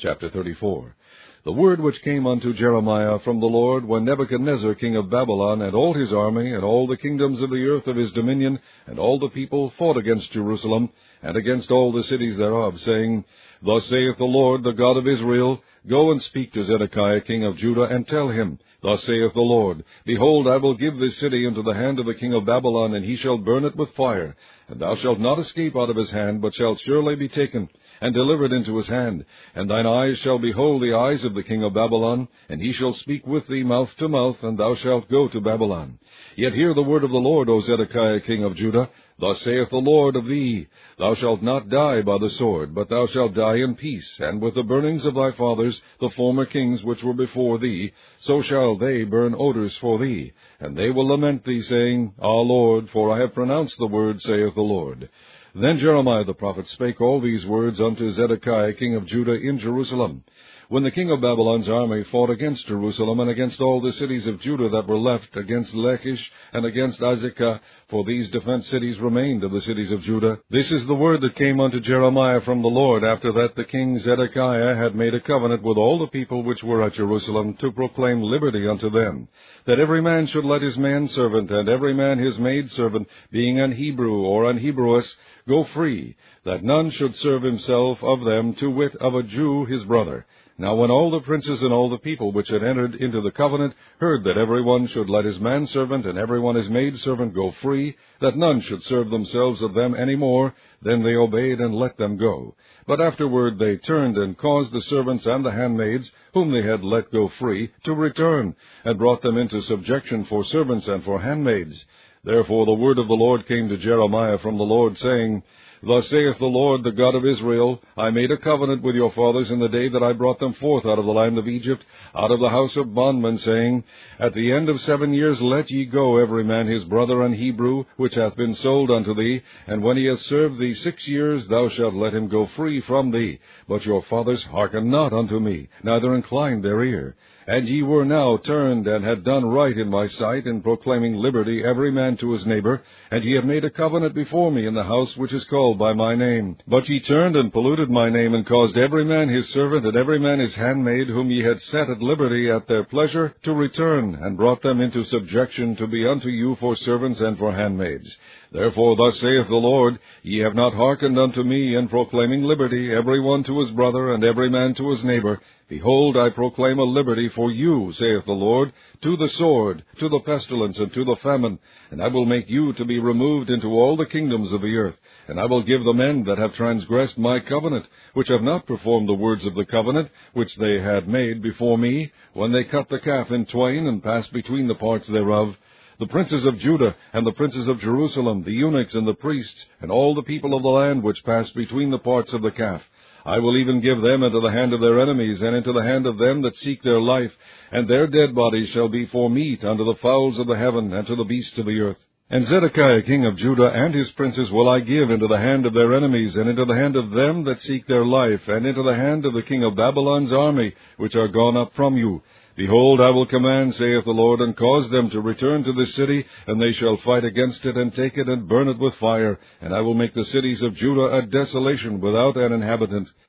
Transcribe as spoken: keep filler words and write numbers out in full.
Chapter thirty-four. The word which came unto Jeremiah from the Lord, when Nebuchadnezzar king of Babylon, and all his army, and all the kingdoms of the earth of his dominion, and all the people fought against Jerusalem, and against all the cities thereof, saying, Thus saith the Lord, the God of Israel, Go and speak to Zedekiah king of Judah, and tell him, Thus saith the Lord, Behold, I will give this city into the hand of the king of Babylon, and he shall burn it with fire. And thou shalt not escape out of his hand, but shalt surely be taken, and delivered into his hand. And thine eyes shall behold the eyes of the king of Babylon, and he shall speak with thee mouth to mouth, and thou shalt go to Babylon. Yet hear the word of the Lord, O Zedekiah king of Judah. Thus saith the Lord of thee, Thou shalt not die by the sword, but thou shalt die in peace, and with the burnings of thy fathers, the former kings which were before thee, so shall they burn odors for thee. And they will lament thee, saying, Ah, Lord, for I have pronounced the word, saith the Lord. Then Jeremiah the prophet spake all these words unto Zedekiah king of Judah in Jerusalem. When the king of Babylon's army fought against Jerusalem, and against all the cities of Judah that were left, against Lachish, and against Azekah, for these defenced cities remained of the cities of Judah. This is the word that came unto Jeremiah from the Lord, after that the king Zedekiah had made a covenant with all the people which were at Jerusalem, to proclaim liberty unto them, that every man should let his manservant, and every man his maidservant, being an Hebrew or an Hebrewess, go free, that none should serve himself of them, to wit, of a Jew his brother. Now when all the princes and all the people which had entered into the covenant heard that every one should let his manservant and every one his maidservant go free, that none should serve themselves of them any more, then they obeyed and let them go. But afterward they turned and caused the servants and the handmaids, whom they had let go free, to return, and brought them into subjection for servants and for handmaids. Therefore the word of the Lord came to Jeremiah from the Lord, saying, Thus saith the Lord, the God of Israel, I made a covenant with your fathers in the day that I brought them forth out of the land of Egypt, out of the house of bondmen, saying, At the end of seven years let ye go every man his brother and Hebrew, which hath been sold unto thee, and when he hath served thee six years, thou shalt let him go free from thee. But your fathers hearkened not unto me, neither inclined their ear. And ye were now turned, and had done right in my sight, in proclaiming liberty every man to his neighbor, and ye have made a covenant before me in the house which is called by my name. But ye turned and polluted my name, and caused every man his servant, and every man his handmaid, whom ye had set at liberty at their pleasure, to return, and brought them into subjection to be unto you for servants and for handmaids. Therefore thus saith the Lord, Ye have not hearkened unto me in proclaiming liberty, every one to his brother, and every man to his neighbor. Behold, I proclaim a liberty for you, saith the Lord, to the sword, to the pestilence, and to the famine. And I will make you to be removed into all the kingdoms of the earth. And I will give the men that have transgressed my covenant, which have not performed the words of the covenant, which they had made before me, when they cut the calf in twain, and passed between the parts thereof, the princes of Judah, and the princes of Jerusalem, the eunuchs and the priests, and all the people of the land which passed between the parts of the calf. I will even give them into the hand of their enemies, and into the hand of them that seek their life, and their dead bodies shall be for meat unto the fowls of the heaven, and to the beasts of the earth. And Zedekiah king of Judah and his princes will I give into the hand of their enemies, and into the hand of them that seek their life, and into the hand of the king of Babylon's army, which are gone up from you. Behold, I will command, saith the Lord, and cause them to return to this city, and they shall fight against it, and take it, and burn it with fire. And I will make the cities of Judah a desolation without an inhabitant.